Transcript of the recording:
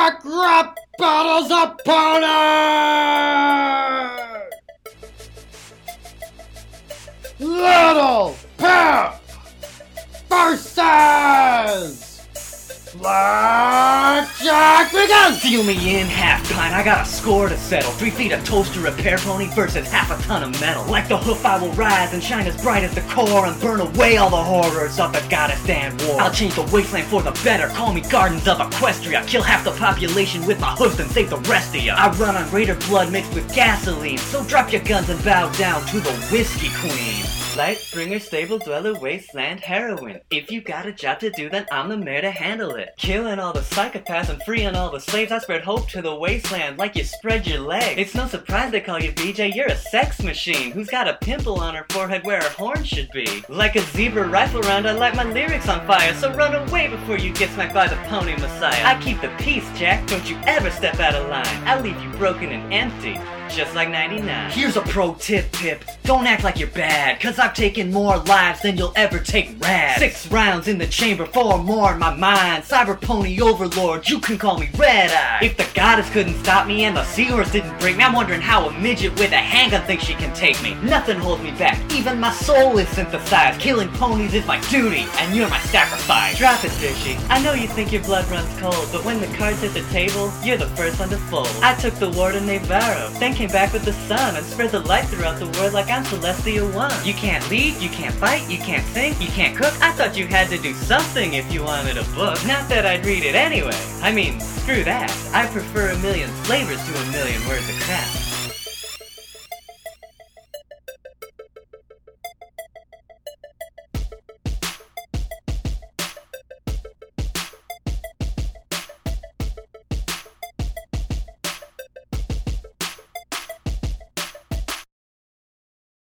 Rock Rap Battles opponent! Little Pimp versus Blackjack Begins! Deal me in half pint, I got a score to settle. 3 feet of toaster repair pony versus half a ton of metal. Like the hoof I will rise and shine as bright as the core and burn away all the horrors of the Goddestan war. I'll change the wasteland for the better, call me Gardens of Equestria. Kill half the population with my hoofs and save the rest of ya. I run on Raider blood mixed with gasoline, so drop your guns and bow down to the Whiskey Queen. Lightbringer, stable dweller, wasteland heroine. If you got a job to do, then I'm the mayor to handle it. Killing all the psychopaths and freeing all the slaves. I spread hope to the wasteland like you spread your legs. It's no surprise they call you BJ, you're a sex machine who's got a pimple on her forehead where her horn should be. Like a zebra rifle round, I light my lyrics on fire, so run away before you get smacked by the pony messiah. I keep the peace, Jack, don't you ever step out of line. I'll leave you broken and empty, just like 99. Here's a pro tip, Pip. Don't act like you're bad, cause I've taken more lives than you'll ever take rad. 6 rounds in the chamber, 4 more in my mind. Cyber pony overlord, you can call me Red Eye. If the goddess couldn't stop me and the seahorse didn't break me, I'm wondering how a midget with a handgun thinks she can take me. Nothing holds me back, even my soul is synthesized. Killing ponies is my duty, and you're my sacrifice. Drop it, Fishy. I know you think your blood runs cold, but when the cards hit the table, you're the first one to fold. I took the war to Navarro, then came back with the sun and spread the light throughout the world like I'm Celestia 1. You can't lead, you can't fight, you can't sing, you can't cook. I thought you had to do something if you wanted a book. Not that I'd read it anyway. I mean, screw that. I prefer a million flavors to a million words of crap.